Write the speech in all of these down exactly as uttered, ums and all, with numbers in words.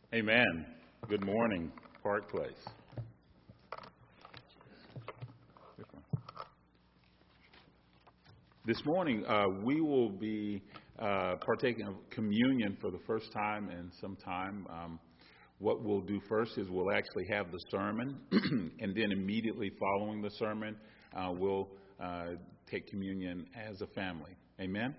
Amen. Good morning, Park Place. This morning, uh, we will be uh, partaking of communion for the first time in some time. Um, what we'll do first is we'll actually have the sermon, and then immediately following the sermon, uh, we'll uh, take communion as a family. Amen?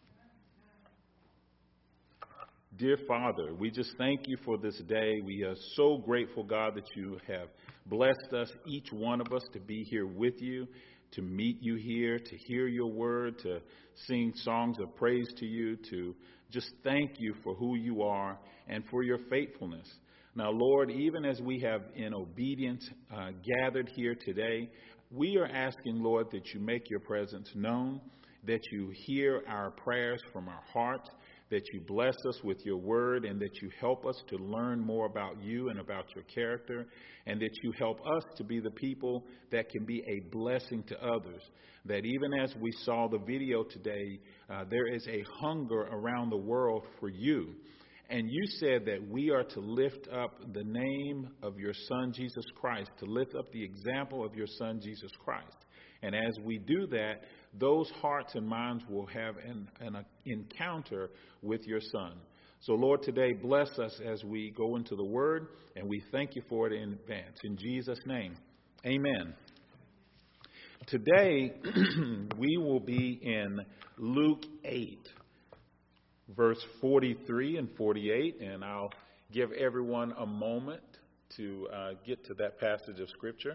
Dear Father, we just thank you for this day. We are so grateful, God, that you have blessed us, each one of us, to be here with you, to meet you here, to hear your word, to sing songs of praise to you, to just thank you for who you are and for your faithfulness. Now, Lord, even as we have in obedience uh, gathered here today, we are asking, Lord, that you make your presence known, that you hear our prayers from our heart, that you bless us with your word, and that you help us to learn more about you and about your character, and that you help us to be the people that can be a blessing to others. That even as we saw the video today, uh, there is a hunger around the world for you. And you said that we are to lift up the name of your Son, Jesus Christ, to lift up the example of your Son, Jesus Christ. And as we do that, those hearts and minds will have an, an encounter with your Son. So, Lord, today, bless us as we go into the Word, and we thank you for it in advance. In Jesus' name, amen. Today, we will be in Luke eight, verse forty-three and forty-eight, and I'll give everyone a moment to uh, get to that passage of Scripture.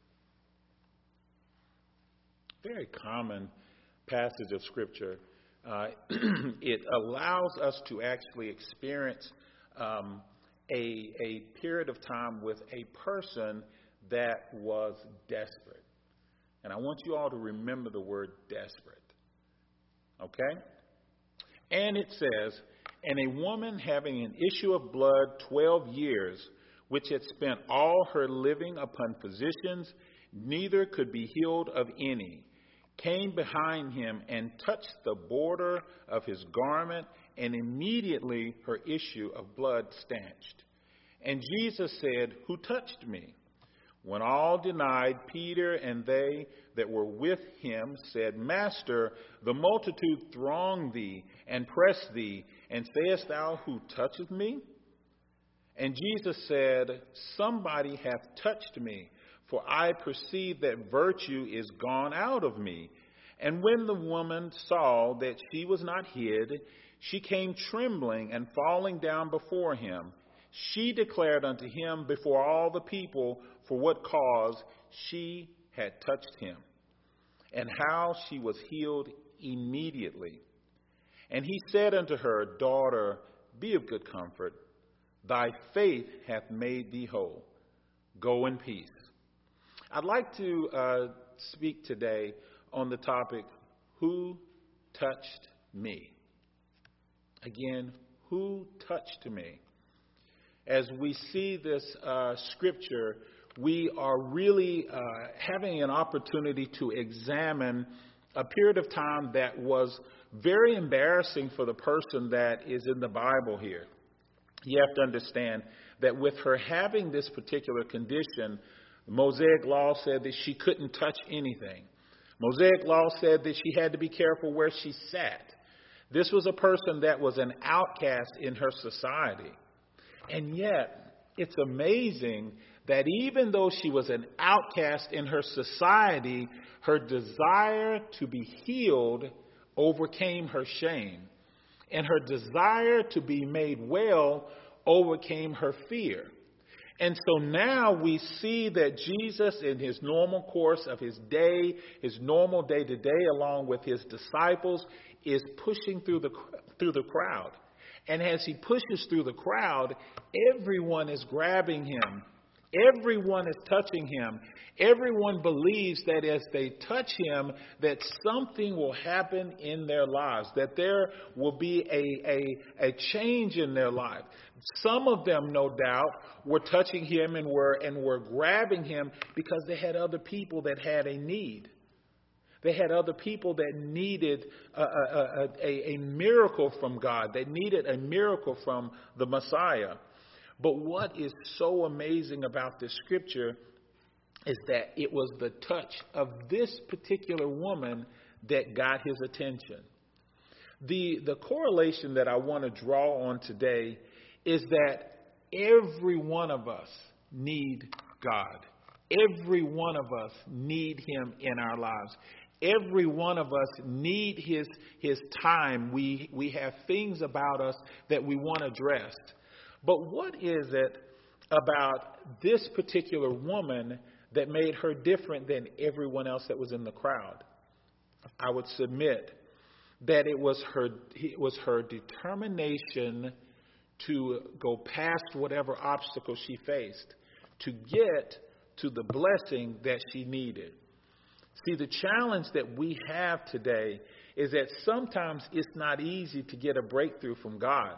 Very common passage of Scripture. Uh, it allows us to actually experience um, a, a period of time with a person that was desperate. And I want you all to remember the word desperate. Okay? And it says, and a woman having an issue of blood twelve years, which had spent all her living upon physicians, neither could be healed of any, came behind him and touched the border of his garment, and immediately her issue of blood stanched. And Jesus said, who touched me? When all denied, Peter and they that were with him said, Master, the multitude throng thee and press thee, and sayest thou, who toucheth me? And Jesus said, somebody hath touched me, for I perceive that virtue is gone out of me. And when the woman saw that she was not hid, she came trembling and falling down before him. She declared unto him before all the people for what cause she had touched him, and how she was healed immediately. And he said unto her, Daughter, be of good comfort. Thy faith hath made thee whole. Go in peace. I'd like to uh, speak today on the topic, who touched me? Again, who touched me? As we see this uh, scripture, we are really uh, having an opportunity to examine a period of time that was very embarrassing for the person that is in the Bible here. You have to understand that with her having this particular condition, Mosaic law said that she couldn't touch anything. Mosaic law said that she had to be careful where she sat. This was a person that was an outcast in her society. And yet, it's amazing that even though she was an outcast in her society, her desire to be healed overcame her shame. And her desire to be made well overcame her fear. And so now we see that Jesus, in his normal course of his day, his normal day-to-day, along with his disciples, is pushing through the through the crowd. And as he pushes through the crowd, everyone is grabbing him. Everyone is touching him. Everyone believes that as they touch him, that something will happen in their lives, that there will be a, a, a change in their life. Some of them, no doubt, were touching him and were, and were grabbing him because they had other people that had a need. They had other people that needed a, a, a, a miracle from God. They needed a miracle from the Messiah. But what is so amazing about this scripture is that it was the touch of this particular woman that got his attention. The, the correlation that I want to draw on today is that every one of us need God. Every one of us need him in our lives. Every one of us need his, his time. We, we have things about us that we want addressed. But what is it about this particular woman that made her different than everyone else that was in the crowd? I would submit that it was her, it was her determination to go past whatever obstacle she faced to get to the blessing that she needed. See, the challenge that we have today is that sometimes it's not easy to get a breakthrough from God.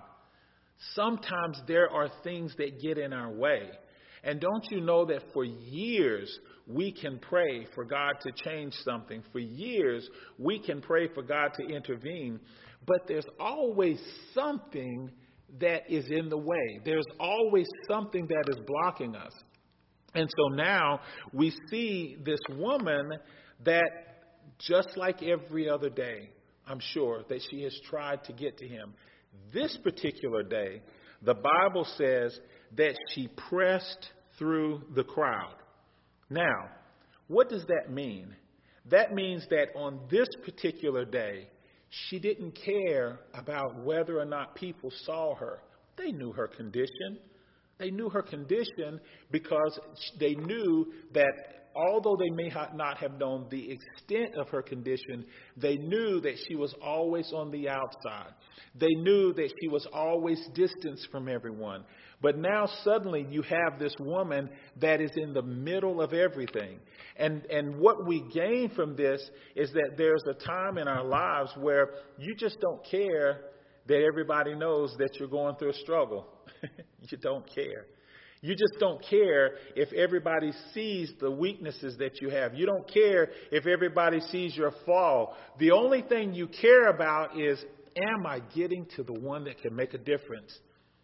Sometimes there are things that get in our way. And don't you know that for years we can pray for God to change something. For years we can pray for God to intervene. But there's always something that is in the way. There's always something that is blocking us. And so now we see this woman that just like every other day, I'm sure that she has tried to get to him. This particular day, the Bible says that she pressed through the crowd. Now, what does that mean? That means that on this particular day, she didn't care about whether or not people saw her. They knew her condition. They knew her condition because they knew that although they may not have known the extent of her condition, they knew that she was always on the outside. They knew that she was always distanced from everyone. But now suddenly you have this woman that is in the middle of everything. And, and what we gain from this is that there's a time in our lives where you just don't care that everybody knows that you're going through a struggle. You don't care. You just don't care if everybody sees the weaknesses that you have. You don't care if everybody sees your fall. The only thing you care about is, am I getting to the one that can make a difference,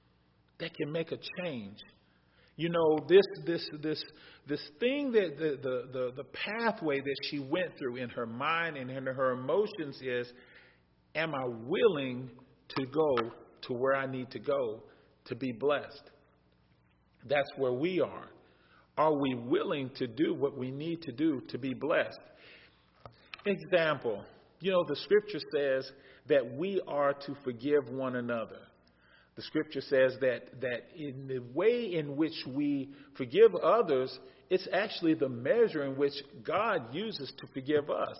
that can make a change? You know, this this this this thing that the the the, the pathway that she went through in her mind and in her emotions is, am I willing to go to where I need to go to be blessed? That's where we are. Are we willing to do what we need to do to be blessed? Example, you know, the scripture says that we are to forgive one another. The scripture says that, that in the way in which we forgive others, it's actually the measure in which God uses to forgive us.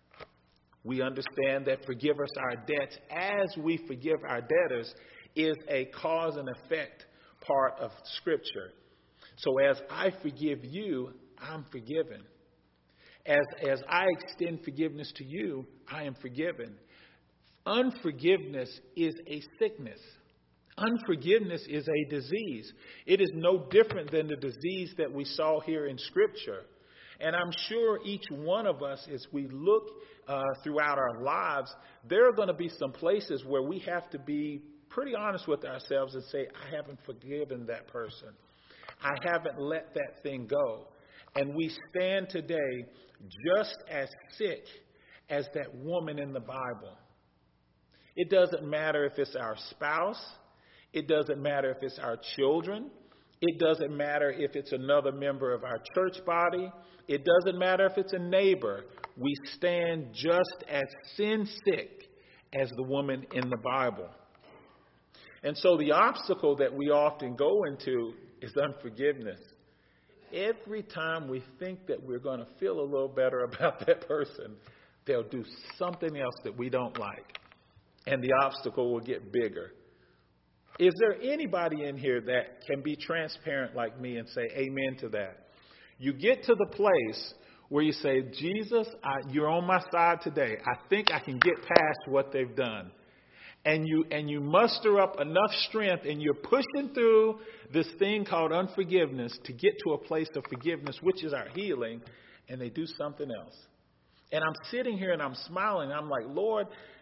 We understand that forgive us our debts as we forgive our debtors is a cause and effect part of Scripture. So as I forgive you, I'm forgiven. As, as I extend forgiveness to you, I am forgiven. Unforgiveness is a sickness. Unforgiveness is a disease. It is no different than the disease that we saw here in Scripture. And I'm sure each one of us, as we look uh, throughout our lives, there are going to be some places where we have to be pretty honest with ourselves and say, I haven't forgiven that person. I haven't let that thing go. And we stand today just as sick as that woman in the Bible. It doesn't matter if it's our spouse. It doesn't matter if it's our children. It doesn't matter if it's another member of our church body. It doesn't matter if it's a neighbor. We stand just as sin sick as the woman in the Bible. And so the obstacle that we often go into is unforgiveness. Every time we think that we're going to feel a little better about that person, they'll do something else that we don't like. And the obstacle will get bigger. Is there anybody in here that can be transparent like me and say amen to that? You get to the place where you say, Jesus, I, you're on my side today. I think I can get past what they've done. And you and you muster up enough strength and you're pushing through this thing called unforgiveness to get to a place of forgiveness, which is our healing, and they do something else. And I'm sitting here and I'm smiling. I'm like, Lord,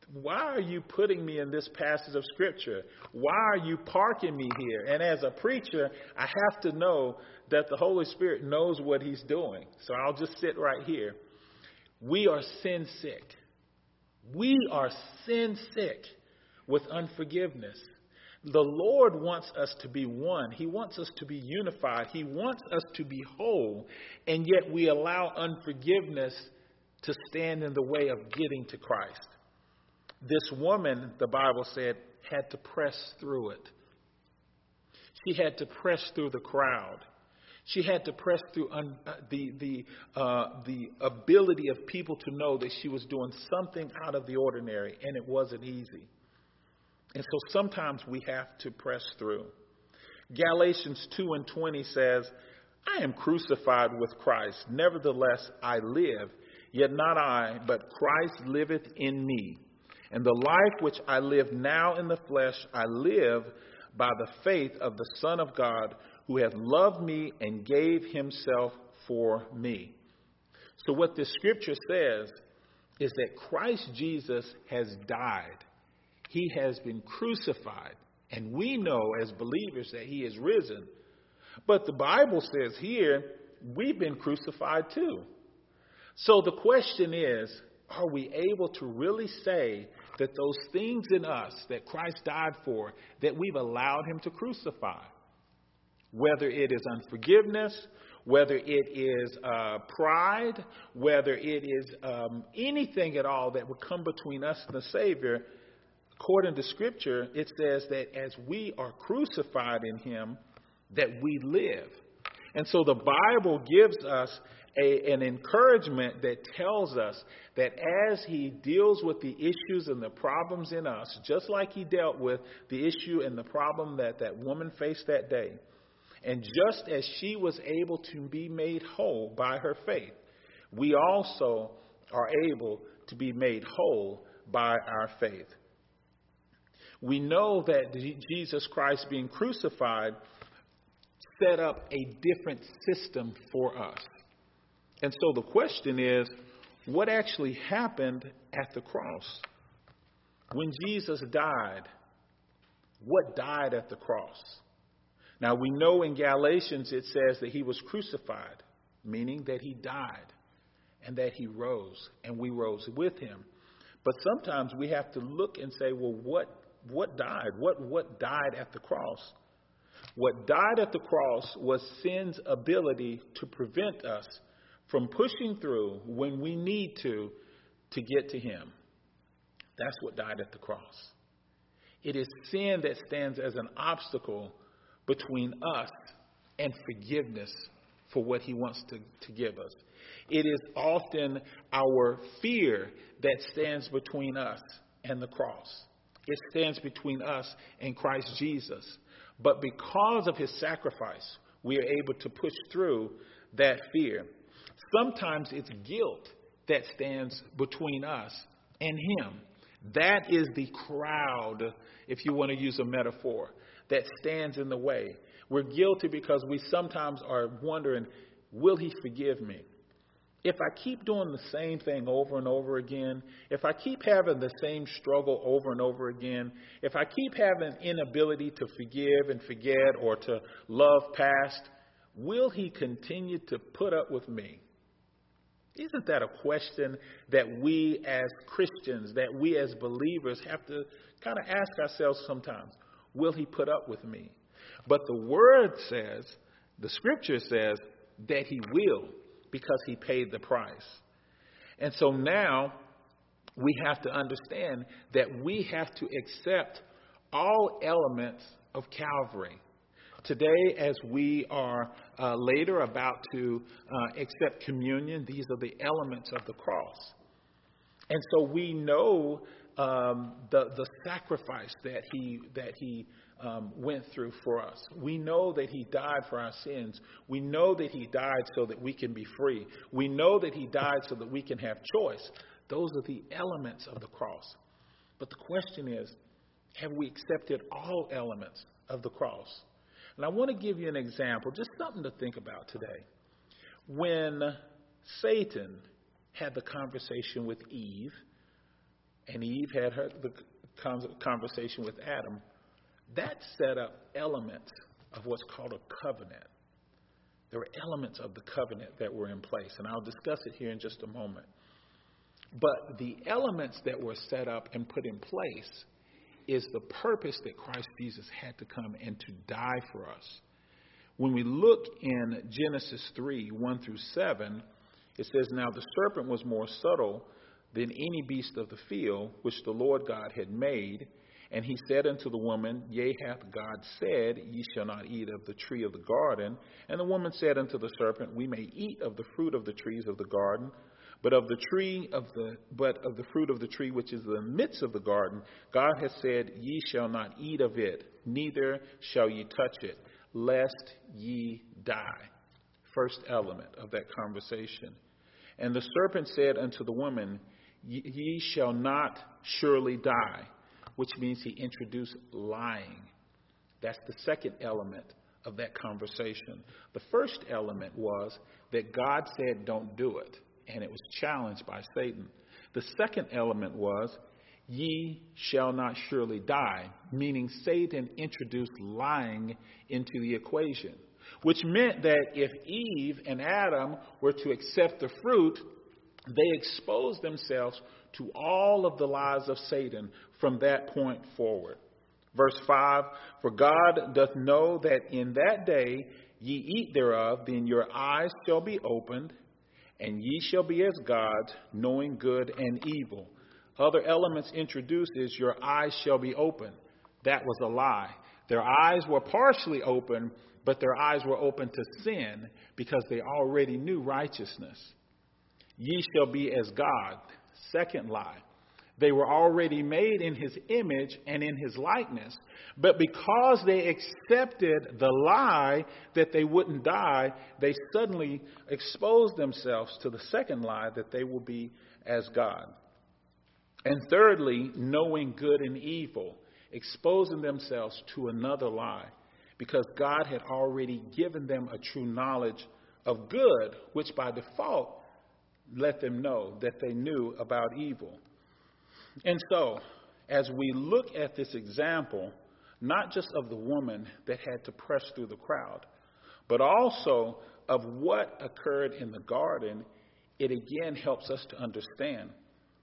why are you putting me in this passage of Scripture? Why are you parking me here? And as a preacher, I have to know that the Holy Spirit knows what he's doing. So I'll just sit right here. We are sin sick. We are sin sick with unforgiveness. The Lord wants us to be one. He wants us to be unified. He wants us to be whole. And yet we allow unforgiveness to stand in the way of getting to Christ. This woman, the Bible said, had to press through it. She had to press through the crowd. She had to press through un, uh, the the uh, the ability of people to know that she was doing something out of the ordinary, and it wasn't easy. And so sometimes we have to press through. Galatians two and twenty says, I am crucified with Christ. Nevertheless, I live, yet not I, but Christ liveth in me. And the life which I live now in the flesh, I live by the faith of the Son of God, who hath loved me and gave himself for me. So what this scripture says is that Christ Jesus has died. He has been crucified. And we know as believers that he is risen. But the Bible says here, we've been crucified too. So the question is, are we able to really say that those things in us that Christ died for, that we've allowed him to crucify? Whether it is unforgiveness, whether it is uh, pride, whether it is um, anything at all that would come between us and the Savior, according to Scripture, it says that as we are crucified in him, that we live. And so the Bible gives us a, an encouragement that tells us that as he deals with the issues and the problems in us, just like he dealt with the issue and the problem that that woman faced that day, and just as she was able to be made whole by her faith, we also are able to be made whole by our faith. We know that Jesus Christ being crucified set up a different system for us. And so the question is, what actually happened at the cross? When Jesus died, what died at the cross? Now we know in Galatians it says that he was crucified, meaning that he died and that he rose, and we rose with him. But sometimes we have to look and say, well, what what died? What what died at the cross? What died at the cross was sin's ability to prevent us from pushing through when we need to, to get to him. That's what died at the cross. It is sin that stands as an obstacle between us and forgiveness for what he wants to, to give us. It is often our fear that stands between us and the cross. It stands between us and Christ Jesus. But because of his sacrifice, we are able to push through that fear. Sometimes it's guilt that stands between us and him. That is the crowd, if you want to use a metaphor, that stands in the way. We're guilty because we sometimes are wondering, will he forgive me? If I keep doing the same thing over and over again, if I keep having the same struggle over and over again, if I keep having inability to forgive and forget or to love past, will he continue to put up with me? Isn't that a question that we as Christians, that we as believers have to kind of ask ourselves sometimes? Will he put up with me? But the word says, the scripture says that he will, because he paid the price. And so now we have to understand that we have to accept all elements of Calvary. Today, as we are uh, later about to uh, accept communion, these are the elements of the cross. And so we know um, the the sacrifice that he that he um, went through for us. We know that he died for our sins. We know that he died so that we can be free. We know that he died so that we can have choice. Those are the elements of the cross. But the question is, have we accepted all elements of the cross? And I want to give you an example, just something to think about today. When Satan had the conversation with Eve, and Eve had her the conversation with Adam, that set up elements of what's called a covenant. There were elements of the covenant that were in place, and I'll discuss it here in just a moment. But the elements that were set up and put in place is the purpose that Christ Jesus had to come and to die for us. When we look in Genesis three, one through seven, it says, "Now the serpent was more subtle than any beast of the field, which the Lord God had made. And he said unto the woman, Yea, hath God said, Ye shall not eat of the tree of the garden? And the woman said unto the serpent, We may eat of the fruit of the trees of the garden, but of the tree of the but of the fruit of the tree which is in the midst of the garden, God hath said, Ye shall not eat of it, neither shall ye touch it, lest ye die." First element of that conversation. "And the serpent said unto the woman, Ye shall not surely die," which means he introduced lying. That's the second element of that conversation. The first element was that God said, don't do it, and it was challenged by Satan. The second element was, ye shall not surely die, meaning Satan introduced lying into the equation, which meant that if Eve and Adam were to accept the fruit, they exposed themselves to all of the lies of Satan from that point forward. Verse five, "For God doth know that in that day ye eat thereof, then your eyes shall be opened, and ye shall be as gods, knowing good and evil." Other elements introduced is your eyes shall be open. That was a lie. Their eyes were partially open, but their eyes were open to sin because they already knew righteousness. Ye shall be as God. Second lie. They were already made in his image and in his likeness. But because they accepted the lie that they wouldn't die, they suddenly exposed themselves to the second lie that they will be as God. And thirdly, knowing good and evil, exposing themselves to another lie, because God had already given them a true knowledge of good, which by default let them know that they knew about evil. And so, as we look at this example, not just of the woman that had to press through the crowd, but also of what occurred in the garden, it again helps us to understand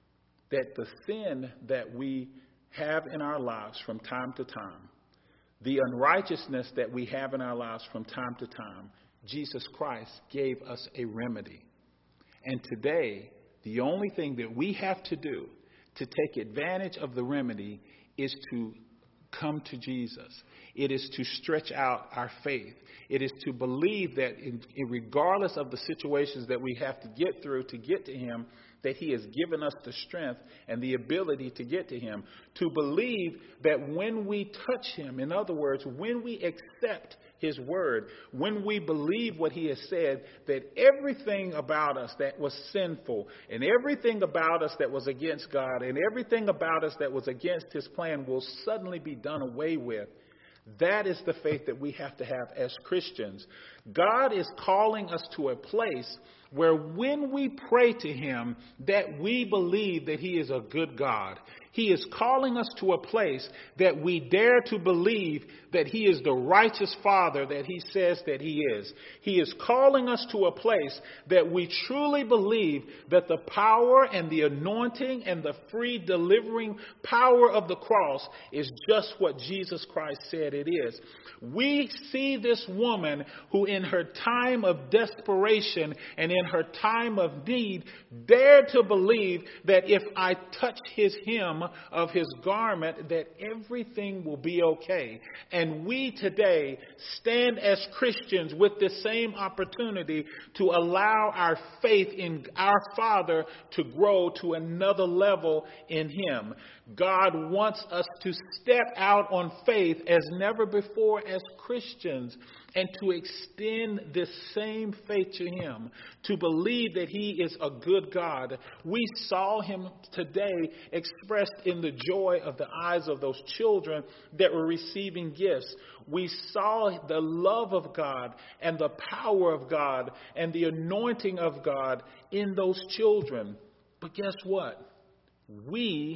that the sin that we have in our lives from time to time, the unrighteousness that we have in our lives from time to time, Jesus Christ gave us a remedy. And today, the only thing that we have to do to take advantage of the remedy is to come to Jesus. It is to stretch out our faith. It is to believe that in, in regardless of the situations that we have to get through to get to him, that he has given us the strength and the ability to get to him. To believe that when we touch him, in other words, when we accept his word, when we believe what he has said, that everything about us that was sinful and everything about us that was against God and everything about us that was against his plan will suddenly be done away with. That is the faith that we have to have as Christians. God is calling us to a place where when we pray to him, that we believe that he is a good God. He is calling us to a place that we dare to believe that he is the righteous Father that he says that he is. He is calling us to a place that we truly believe that the power and the anointing and the free delivering power of the cross is just what Jesus Christ said it is. We see this woman who in her time of desperation and in her time of need dared to believe that if I touch his hem of his garment, that everything will be okay. And we today stand as Christians with the same opportunity to allow our faith in our Father to grow to another level in him. God wants us to step out on faith as never before as Christians and to extend this same faith to him, to believe that he is a good God. We saw him today expressed in the joy of the eyes of those children that were receiving gifts. We saw the love of God and the power of God and the anointing of God in those children. But guess what? We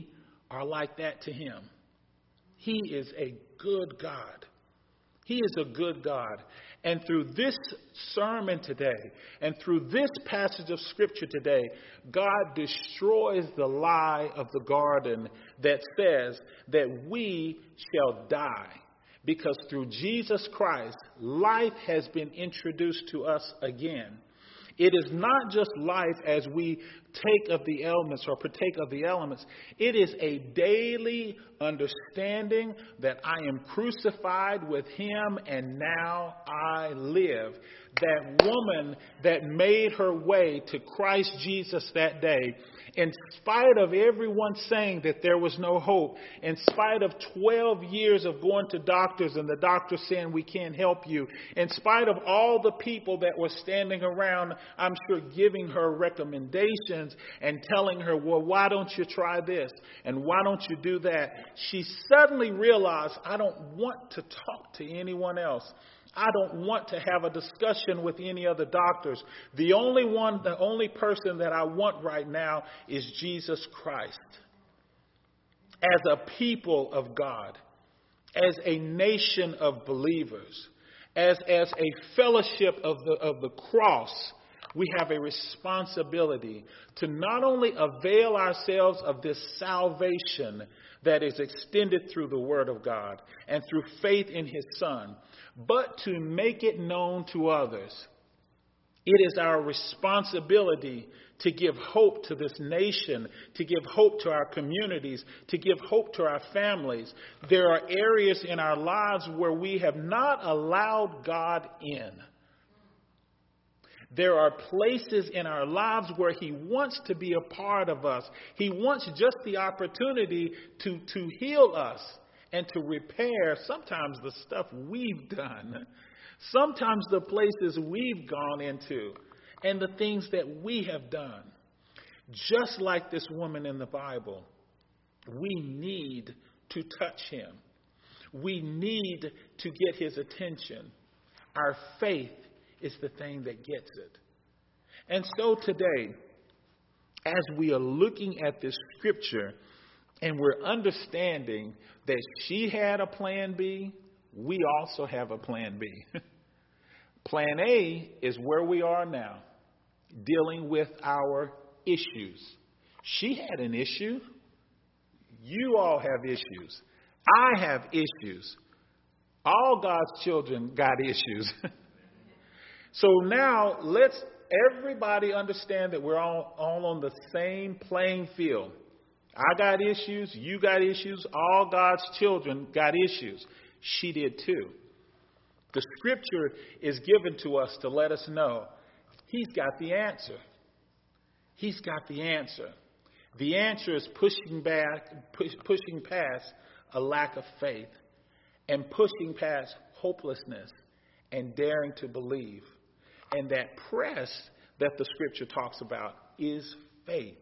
are like that to him. He is a good God. He is a good God. And through this sermon today, and through this passage of Scripture today, God destroys the lie of the garden that says that we shall die. Because through Jesus Christ, life has been introduced to us again. It is not just life as we take of the elements or partake of the elements. It is a daily understanding that I am crucified with him and now I live. That woman that made her way to Christ Jesus that day, in spite of everyone saying that there was no hope, in spite of twelve years of going to doctors and the doctor saying we can't help you, in spite of all the people that were standing around, I'm sure giving her recommendations and telling her, well, why don't you try this? And why don't you do that? She suddenly realized, I don't want to talk to anyone else. I don't want to have a discussion with any other doctors. The only one, the only person that I want right now is Jesus Christ. As a people of God, as a nation of believers, as, as a fellowship of the, of the cross, we have a responsibility to not only avail ourselves of this salvation that is extended through the Word of God and through faith in His Son, but to make it known to others. It is our responsibility to give hope to this nation, to give hope to our communities, to give hope to our families. There are areas in our lives where we have not allowed God in. There are places in our lives where He wants to be a part of us. He wants just the opportunity to, to heal us and to repair sometimes the stuff we've done, sometimes the places we've gone into, and the things that we have done. Just like this woman in the Bible, we need to touch Him. We need to get His attention. Our faith is the thing that gets it. And so today, as we are looking at this scripture and we're understanding that she had a plan B, we also have a plan B. Plan A is where we are now, dealing with our issues. She had an issue. You all have issues. I have issues. All God's children got issues. So now let's everybody understand that we're all, all on the same playing field. I got issues. You got issues. All God's children got issues. She did too. The scripture is given to us to let us know He's got the answer. He's got the answer. The answer is pushing back, push, pushing past a lack of faith and pushing past hopelessness and daring to believe. And that press that the scripture talks about is faith.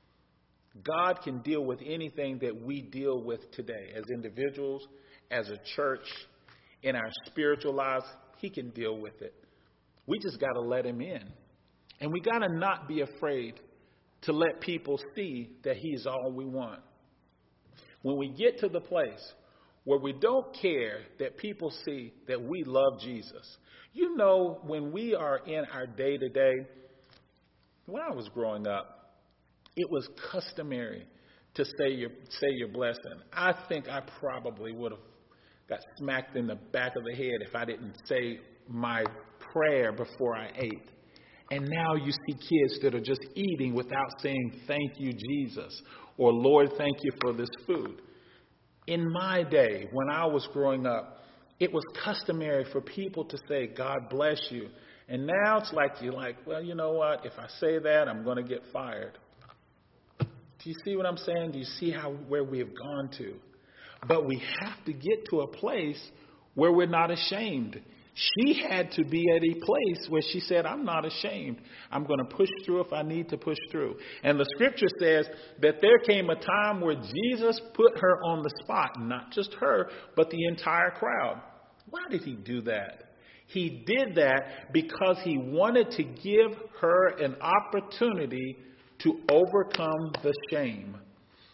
God can deal with anything that we deal with today as individuals, as a church, in our spiritual lives. He can deal with it. We just got to let Him in. And we got to not be afraid to let people see that He's all we want. When we get to the place where we don't care that people see that we love Jesus. You know, when we are in our day-to-day, when I was growing up, it was customary to say your say your blessing. I think I probably would have got smacked in the back of the head if I didn't say my prayer before I ate. And now you see kids that are just eating without saying, thank you, Jesus, or Lord, thank you for this food. In my day, when I was growing up, it was customary for people to say, God bless you. And now it's like, you're like, well, you know what? If I say that, I'm going to get fired. Do you see what I'm saying? Do you see how where we have gone to? But we have to get to a place where we're not ashamed. She had to be at a place where she said, I'm not ashamed. I'm going to push through if I need to push through. And the scripture says that there came a time where Jesus put her on the spot, not just her, but the entire crowd. Why did He do that? He did that because He wanted to give her an opportunity to overcome the shame.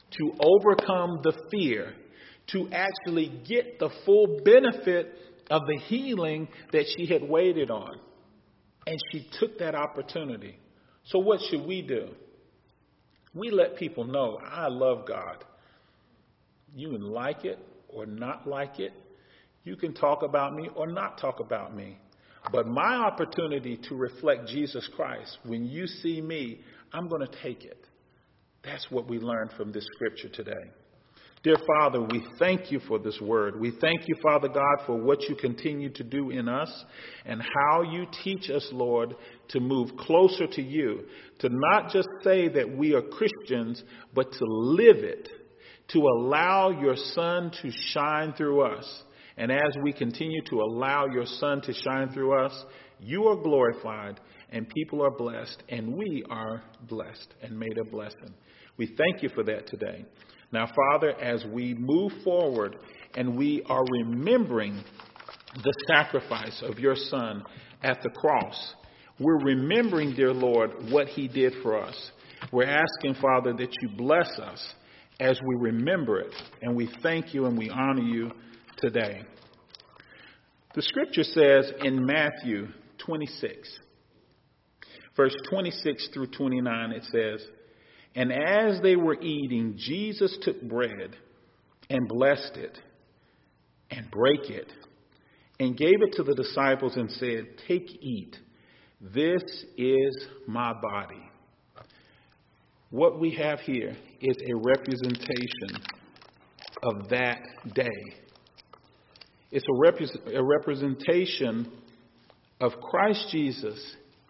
to overcome the fear, to actually get the full benefit of the healing that she had waited on. And she took that opportunity. So what should we do? We let people know, I love God. You can like it or not like it. You can talk about me or not talk about me. But my opportunity to reflect Jesus Christ, when you see me, I'm going to take it. That's what we learned from this scripture today. Dear Father, we thank you for this word. We thank you, Father God, for what you continue to do in us and how you teach us, Lord, to move closer to you, to not just say that we are Christians, but to live it, to allow your Son to shine through us. And as we continue to allow your Son to shine through us, you are glorified and people are blessed and we are blessed and made a blessing. We thank you for that today. Now, Father, as we move forward and we are remembering the sacrifice of your Son at the cross, we're remembering, dear Lord, what he did for us. We're asking, Father, that you bless us as we remember it. And we thank you and we honor you today. The scripture says in Matthew twenty-six, verse twenty-six through twenty-nine, it says, and as they were eating, Jesus took bread and blessed it and brake it and gave it to the disciples and said, take, eat. This is my body. What we have here is a representation of that day. It's a, rep- a representation of Christ Jesus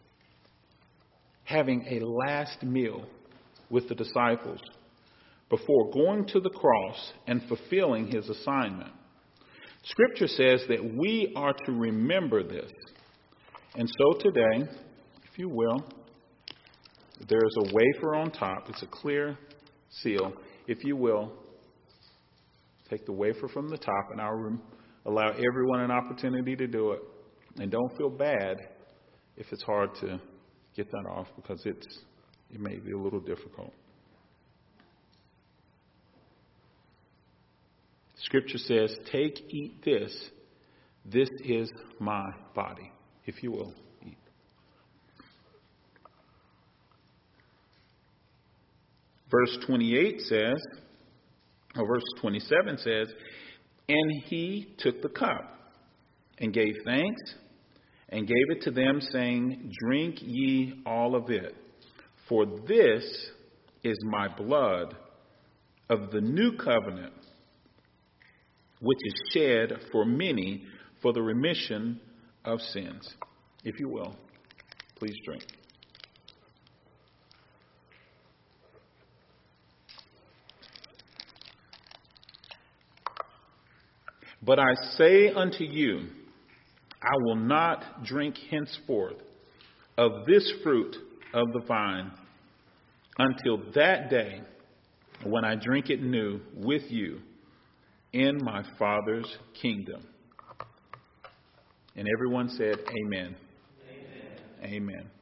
having a last meal with the disciples before going to the cross and fulfilling his assignment. Scripture says that we are to remember this. And so today, if you will, there's a wafer on top. It's a clear seal. If you will, take the wafer from the top, and I'll rem- allow everyone an opportunity to do it. And don't feel bad if it's hard to get that off, because it's it may be a little difficult. Scripture says, take, eat this. This is my body. If you will, eat. Verse twenty-eight says, or verse twenty-seven says, and he took the cup and gave thanks and gave it to them, saying, drink ye all of it. For this is my blood of the new covenant, which is shed for many for the remission of sins. If you will, please drink. But I say unto you, I will not drink henceforth of this fruit of the vine until that day when I drink it new with you in my Father's kingdom. And everyone said, amen. Amen. Amen.